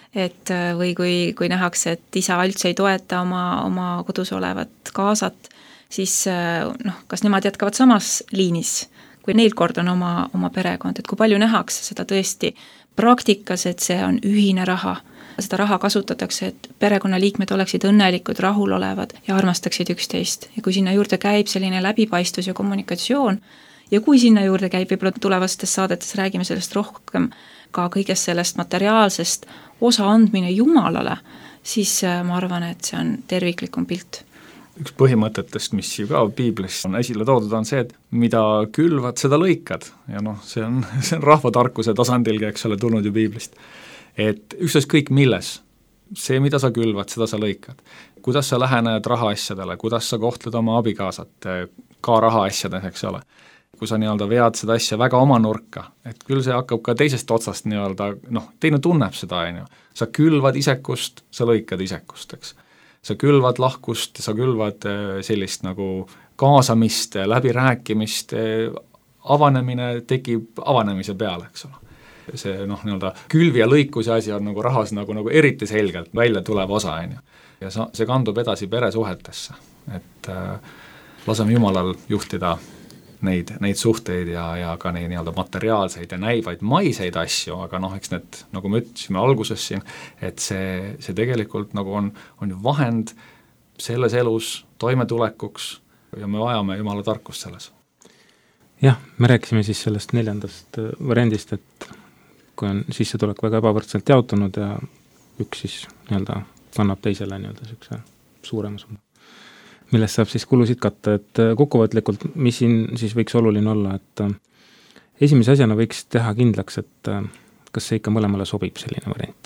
Et või kui nähakse, et isa üldse ei toeta oma kodus olevat kaasat, siis kas nemad jätkavad samas liinis, kui neil kord on oma perekond, et kui palju nähakse seda tõesti praktikas, et see on ühine raha. Seda raha kasutatakse, et perekonnaliikmed oleksid õnnelikud, rahulolevad ja armastaksid üksteist. Ja kui sinna juurde käib selline läbipaistvus ja kommunikatsioon ja kui sinna juurde käib, võib-olla tulevastes saadetes räägime sellest rohkem, ka kõigest sellest materiaalsest osa andmine Jumalale siis ma arvan, et see on terviklikum pilt. Üks põhimõtetest, mis ju ka piiblis on esile toodud, on see, et mida külvad, seda lõikad. Ja noh, see on rahvatarkuse tasandilgi, eks ole, tulnud ju piiblist. Et ükskõik milles, see, mida sa külvad, seda sa lõikad. Kuidas sa lähened rahaasjadele, kuidas sa kohtled oma abikaasat, ka rahaasjades, eks ole. Kui sa nii-öelda vead seda asja väga oma nurka, et küll see hakkab ka teisest otsast nii-öelda, teine tunneb seda, sa külvad isekust, sa lõikad isekust, eks. Sa külvad lahkust, sa külvad sellist nagu kaasamist, läbirääkimist, avanemine tekib avanemise peale, eks ole. See nii-öelda külvi ja lõikuse asi on nagu rahas nagu eriti selgelt välja tulev osa, ja see kandub edasi peresuhetesse, et laseme Jumalal juhtida neid suhteid ja ka neid nii-öelda materiaalseid ja näivaid maiseid asju, aga eks need, nagu me ütlesime alguses siin, et see tegelikult nagu on ju vahend selles elus toimetulekuks ja me vajame Jumala tarkust selles. Jah, me rääkisime siis sellest 4. variandist, et kui on sissetulek väga ebavõrdselt jaotunud ja üks siis nii-öelda kannab teisele nii-öelda sellise suurema summa, millest saab siis kulusid katta, et kokkuvõtlikult, mis siin siis võiks oluline olla, et esimese asjana võiks teha kindlaks, et kas see ikka mõlemale sobib selline variant.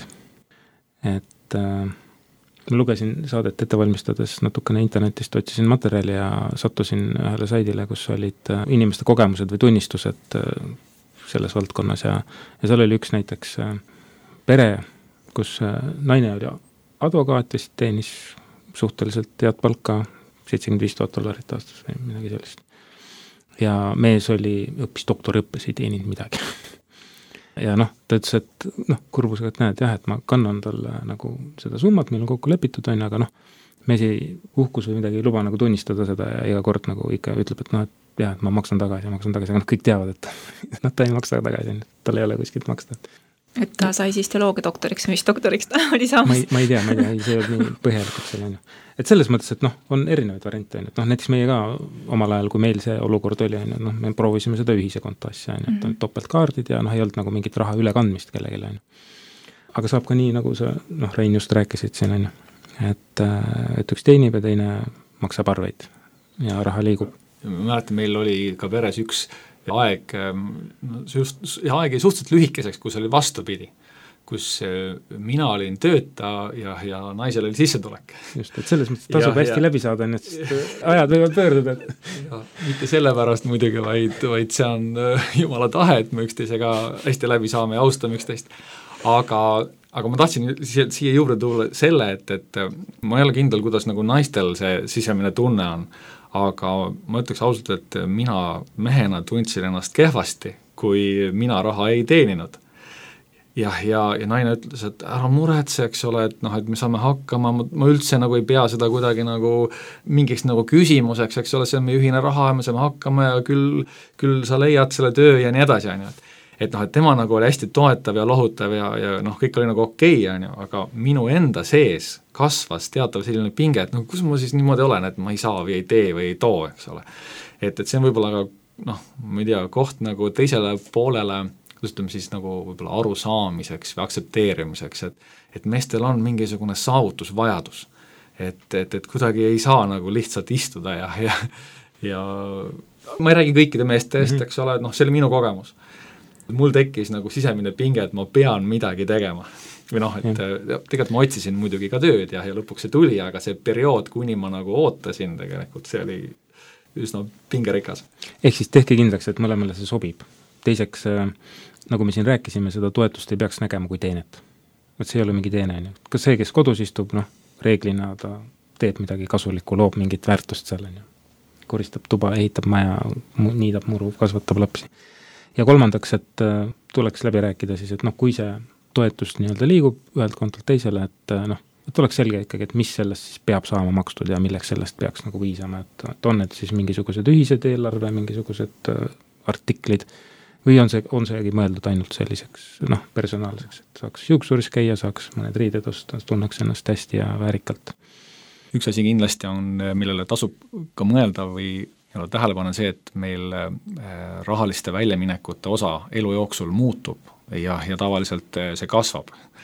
Et ma lugesin saadet ette valmistades natukene internetist, otsisin materjali ja sattusin ühele saidile, kus olid inimeste kogemused või tunnistused selles valdkonnas ja seal oli üks näiteks pere, kus naine oli advokaat, vist teenis suhteliselt head palka, $75,000 aastas või midagi sellist. Ja mees õppis doktoriõppes, ei teeninud midagi. Ja ta ütles, et kurbusega, et näed jah, et ma kannan talle nagu seda summat, meil on kokku lepitud, aga mees ei uhkus või midagi ei luba nagu tunnistada seda ja iga kord nagu ikka ütleb, et jah, et ma maksan tagasi, aga kõik teavad, et ta ei maksa tagasi, tal ei ole kuskilt maksta. Et ta sai siis teoloogia doktoriks, mis doktoriks ta oli saamas? Ma ei tea, see oli nii põhjalikult selle. Et selles mõttes, et on erinevaid variante, et näiteks meie ka omal ajal, kui meil see olukord oli, me proovisime seda ühise konto asja, et on topeltkaardid ja ei olnud nagu mingit raha ülekandmist kellegile. Aga saab ka nii, nagu sa, Rein just rääkisid siin, et üks teenib ja teine maksab arveid ja raha liigub. Ma mäletan, meil oli ka peres üks aeg jäi suhteliselt lühikeseks, kus oli vastupidi, kus mina olin tööta ja naisel oli sissetulek. Just, et selles mõttes tasub hästi läbi saada, et ajad võivad pöörduda. Mitte sellepärast muidugi, vaid see on Jumala tahe, et me üksteisega hästi läbi saame ja austame üksteist. Aga ma tahtsin siia juurde tulla selle, et ma ei ole kindel, kuidas nagu naistel see sisemine tunne on, aga ma ütleks ausalt, et mina mehena tundsin ennast kehvasti, kui mina raha ei teeninud. Ja naine ütles, et ära muretse, eks ole, et me saame hakkama, ma üldse nagu ei pea seda kuidagi nagu mingiks nagu küsimuseks, eks ole, see on meie ühine raha ja me saame hakkama ja küll sa leiad selle töö ja nii edasi, et tema nagu oli hästi toetav ja lohutav ja kõik oli nagu okei, aga minu enda sees kasvas teatav selline pinge, et kus ma siis niimoodi olen, et ma ei saa või ei tee või ei too, eks ole. Et see on võib-olla ka, ma ei tea, koht nagu teisele poolele, kuidas ütleme siis nagu võib-olla arusaamiseks või aktsepteerimiseks, et meestel on mingisugune saavutusvajadus, et kuidagi ei saa nagu lihtsalt istuda ja ma ei räägi kõikide meestest, eks ole, et see oli minu kogemus. Mul tekkis nagu sisemine pinge, et ma pean midagi tegema. Või et tegelikult ma otsisin muidugi ka tööd ja lõpuks see tuli, aga see periood, kuni ma nagu ootasin tegelikult, see oli üsna pingerikas. Ehk siis tehke kindlaks, et mõlemale see sobib. Teiseks, nagu me siin rääkisime, seda toetust ei peaks nägema kui teenet. Et see ei ole mingi teene. Kas see, kes kodus istub, reeglina ta teeb midagi kasulikku, loob mingit väärtust seal, koristab tuba, ehitab maja, niidab muru, kasvatab lapsi. Ja kolmandaks, et tuleks läbi rääkida siis, et kui see toetus nii-öelda liigub ühelt kontolt teisele, et oleks selge ikkagi, et mis sellest siis peab saama makstud ja milleks sellest peaks nagu viisama, et on need siis mingisugused ühised eelarve, mingisugused artiklid või on seegi mõeldud ainult selliseks personaalseks, et saaks juuksuris käia, saaks mõned riided osta, tunneks ennast hästi ja väärikalt. Üks asi kindlasti on, millele tasub ka mõelda või tähelepanu on see, et meil rahaliste väljaminekute osa elu jooksul muutub ja tavaliselt see kasvab.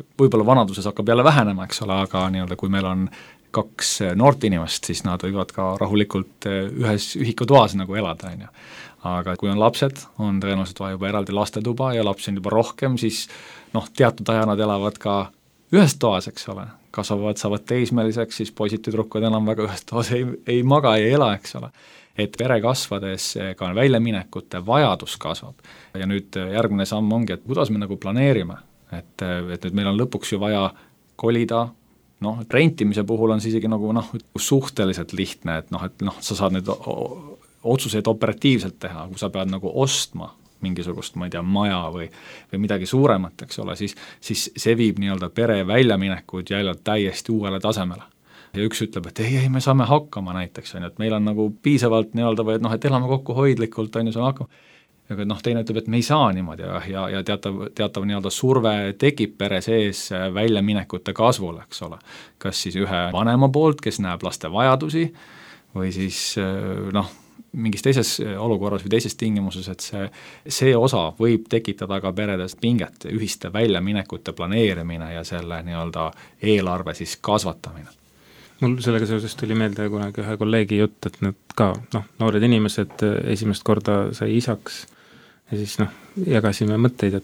võib-olla vanaduses hakkab jälle vähenema, eks ole, aga nii-öelda kui meil on 2 noort inimest, siis nad võivad ka rahulikult ühes ühikutoas nagu elada, on ju. Aga kui on lapsed, on tõenäoliselt vaja juba eraldi lastetuba ja lapsi on juba rohkem, siis teatud aja nad elavad ka ühes toas, eks ole, kasvavad, saavad teismeliseks, siis poisid tüdrukud enam väga ühes toas ei maga ja ei ela, eks ole. Et pere kasvades ka väljaminekute vajadus kasvab. Ja nüüd järgmine samm ongi, et kuidas me nagu planeerime, et nüüd meil on lõpuks ju vaja kolida, rentimise puhul on siis isegi nagu suhteliselt lihtne, et sa saad nüüd otsuseid operatiivselt teha, kui sa pead nagu ostma mingisugust, ma ei tea, maja või midagi suuremat, eks ole, siis see viib nii-öelda pere väljaminekud jälle täiesti uuele tasemele. Ja üks ütleb, et ei, me saame hakkama näiteks, et meil on nagu piisavalt nii-öelda või et elame kokku hoidlikult, on ju, saame hakkama. Aga teine ütleb, et me ei saa niimoodi ja teatav nii-öelda surve tekib pere sees väljaminekute kasvule, eks ole. Kas siis ühe vanema poolt, kes näeb laste vajadusi või siis mingis teises olukorras või teises tingimuses, et see osa võib tekitada ka peredes pinget, ühiste väljaminekute planeerimine ja selle nii-öelda eelarve siis kasvatamine. Mul sellega seoses tuli meelde kunagi ühe kolleegi jutt, et nad ka, noored inimesed esimest korda sai isaks ja siis jagasime mõtteid,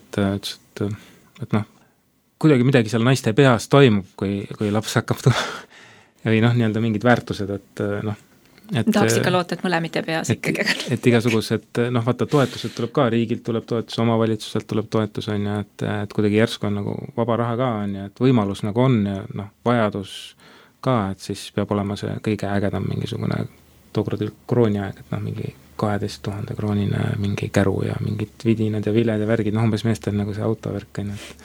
et kuidagi midagi seal naiste peas toimub, kui laps hakkab või nii-öelda mingid väärtused, tahaks ikka loota, et mõlemite peas ikkagi. Et igasugused, vaata, toetused tuleb ka, riigilt tuleb toetus, omavalitsuselt tuleb toetus, on ju, et kuidagi järsku on nagu vaba raha ka, on ju, et võimalus nagu on ja vajadus ka, et siis peab olema see kõige ägedam mingisugune tookord krooni aeg, et mingi 12 000 kroonine mingi käru ja mingid vidinad ja viled ja värgid, umbes meestel nagu see autovärk, on ju,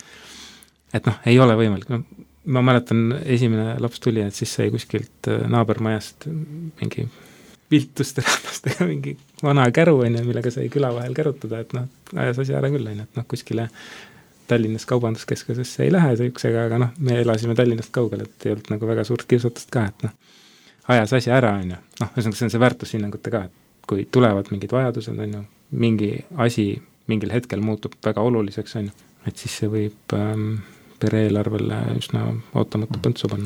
et ei ole võimalik, ma mäletan, esimene laps tuli, et siis sai kuskilt naabermajast mingi viltuste rahvastega mingi vana käru, millega sai küla vahel kärutada, et ajas asja ära küll, et kuskile Tallinnas kaubanduskeskusesse ei lähe süüksega, aga me elasime Tallinnast kaugel, et ei olnud nagu väga suurt kiusatust ka, et ajas asja ära, on ju. See on see väärtushinnangute ka, et kui tulevad mingid vajadused, on ju, mingi asi mingil hetkel muutub väga oluliseks, on ju, et siis see võib pere eelarvele üsna ootamatu põntsu panna.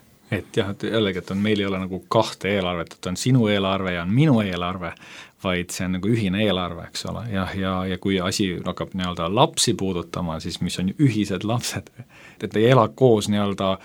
Et jah, et jällegi, et meil ei ole nagu 2 eelarvet, et on sinu eelarve ja on minu eelarve, vaid see on nagu ühine eelarve, eks ole, ja kui asi hakkab nii-öelda lapsi puudutama, siis mis on ühised lapsed, et ei ela koos nii-öelda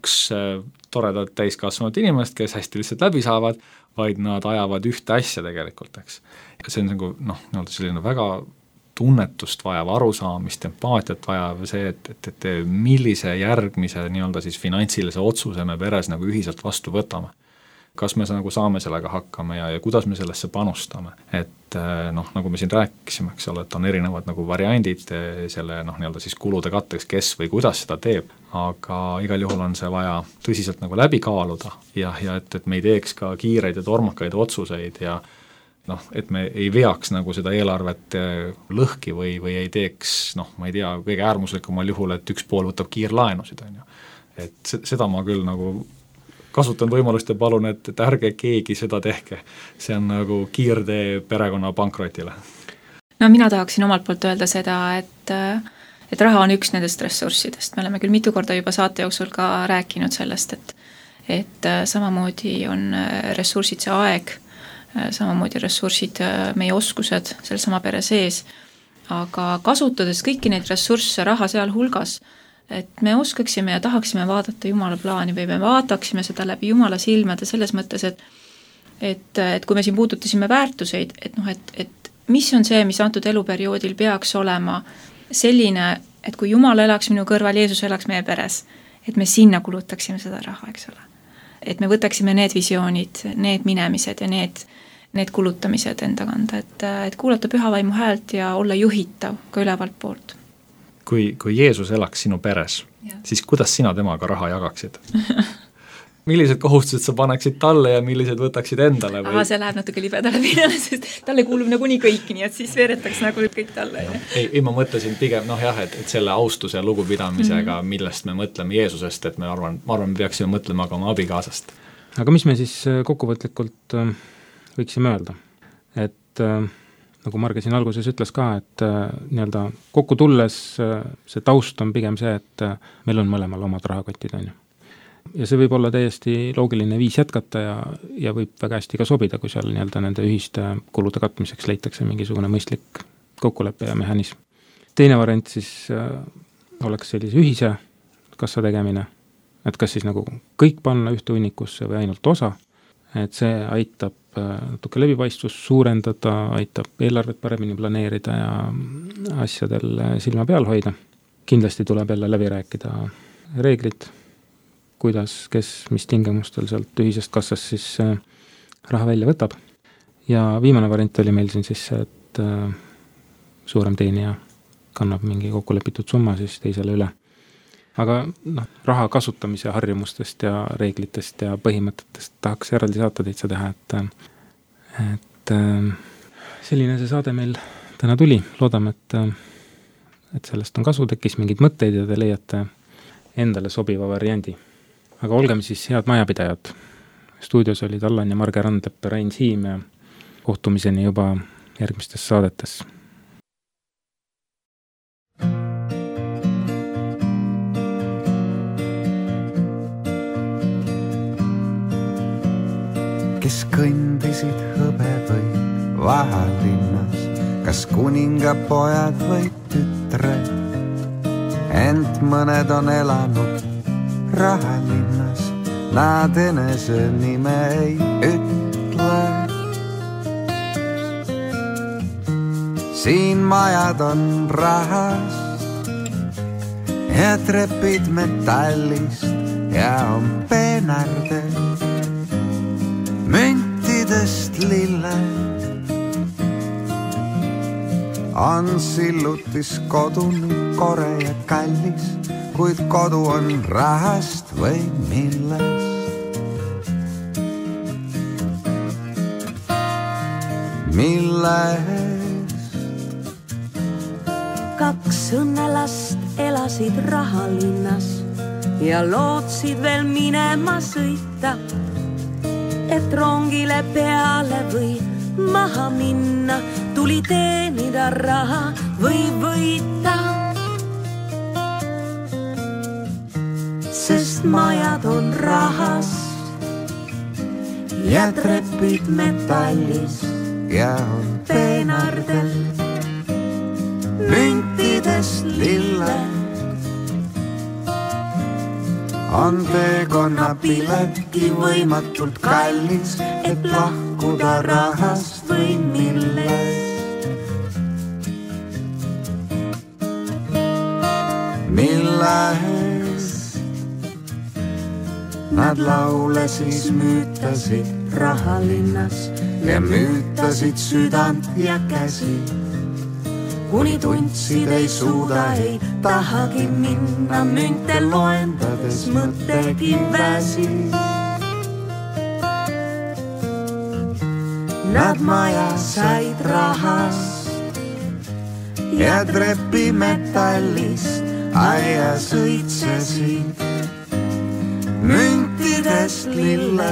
2 toredat täiskasvanud inimest, kes hästi lihtsalt läbi saavad, vaid nad ajavad ühte asja tegelikult, eks. See on nagu nii-öelda selline väga tunnetust vajav, arusaamist, empaatiat vajav see, et millise järgmise nii-öelda siis finantsilise otsuse me peres nagu ühiselt vastu võtame. Kas me nagu saame sellega hakkama ja kuidas me sellesse panustame. Et nagu me siin rääkisime, eks ole, et on erinevad nagu variandid selle nii-öelda siis kulude katteks, kes või kuidas seda teeb, aga igal juhul on see vaja tõsiselt nagu läbi kaaluda ja et me ei teeks ka kiireid ja tormakaid otsuseid ja et me ei veaks nagu seda eelarvet lõhki või ei teeks, ma ei tea, kõige äärmuslikumal juhul, et üks pool võtab kiirlaenusid, on ju. Et seda ma küll nagu kasutan võimalust ja palun, et ärge keegi seda tehke. See on nagu kiirtee perekonna pankrotile. Mina tahaksin omalt poolt öelda seda, et raha on üks nendest ressurssidest. Me oleme küll mitu korda juba saate jooksul ka rääkinud sellest, et samamoodi on ressursid see aeg, samamoodi ressursid, meie oskused selle sama pere sees, aga kasutades kõiki neid ressursse raha seal hulgas, et me oskaksime ja tahaksime vaadata Jumala plaani või me vaataksime seda läbi Jumala silmade selles mõttes, et kui me siin puudutasime väärtuseid, et mis on see, mis antud eluperioodil peaks olema selline, et kui Jumal elaks minu kõrval, Jeesus elaks meie peres, et me sinna kulutaksime seda raha, eks ole. Et me võtaksime need visioonid, need minemised ja need kulutamised enda kanda, et kuulata püha vaimu häält ja olla juhitav ka ülevalt poolt. Kui Jeesus elaks sinu peres, siis kuidas sina temaga raha jagaksid? Millised kohustused sa paneksid talle ja millised võtaksid endale? See läheb natuke libedale pinnale, sest talle kuulub nagunii kõik, nii et siis veeretaks nagu kõik talle. Ei, ma mõtlesin pigem, et selle austuse ja lugupidamisega, millest me mõtleme Jeesusest, et ma arvan, me peaksime mõtlema ka oma abikaasast. Aga mis me siis kokkuvõtlikult võiksime öelda? Et nagu Marge siin alguses ütles ka, et nii-öelda kokku tulles see taust on pigem see, et meil on mõlemal omad rahakotid, on ju. Ja see võib olla täiesti loogiline viis jätkata ja võib väga hästi ka sobida, kui seal nii-öelda nende ühiste kulude katmiseks leitakse mingisugune mõistlik kokkulepe ja mehhanism. Teine variant siis oleks sellise ühise kassa tegemine, et kas siis nagu kõik panna ühte hunnikusse või ainult osa, et see aitab natuke läbipaistvust suurendada, aitab eelarvet paremini planeerida ja asjadel silma peal hoida. Kindlasti tuleb jälle läbi rääkida reeglid, kuidas, kes, mis tingimustel sealt ühisest kassast siis raha välja võtab. Ja viimane variant oli meil siin siis see, et suurem teenija kannab mingi kokkulepitud summa siis teisele üle. Aga raha kasutamise harjumustest ja reeglitest ja põhimõtetest tahaks eraldi saata teitsa teha, et selline see saade meil täna tuli. Loodame, et sellest on kasu, tekkis mingid mõtteid ja te leiate endale sobiva variandi. Aga olgem siis head majapidajad. Stuudios olid Allan ja Marge Randlepp ja Rain Siim ja kohtumiseni juba järgmistes saadetes. Kes kõndisid hõbe või vahelinnas, kas kuningapojad või tütred, ent mõned on elanud rahalinnas, nad enese nime ei ütle. Siin majad on rahast ja trepid metallist ja on peenardel müntidest lille. On sillutis koduni kore ja kallis, kuid kodu on rahast või millest. Millest? Kaks õnnelast elasid rahalinnas ja lootsid veel minema sõita, et rongile peale või maha minna, tuli teenida raha või võita. Sest majad on rahast ja trepid metallist ja on peenardel müntidest lille. On teekonna piletki võimatult kallis, et lahkuda rahast või millest. Millest? Nad laule siis müütasid rahalinnas ja müütasid südant ja käsi. Kuni tundsid ei suuda, ei tahagi minna, münte loendades mõttegi väsis. Nad maja said rahast ja trepi metallist, aia sõitsesid müntidest lille.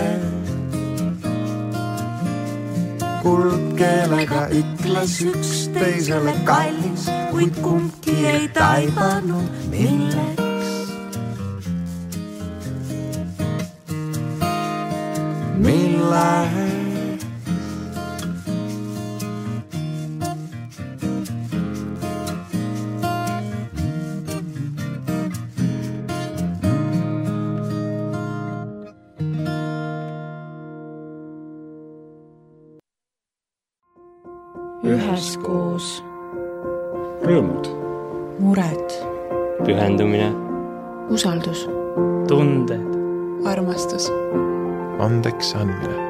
Kuldkeelega ütles üks teisele kallis, kuid kumbki ei taibanud milleks. Milleks? Üheskoos. Rõõmud. Mured. Pühendumine. Usaldus. Tunded. Armastus. Andeks andmine.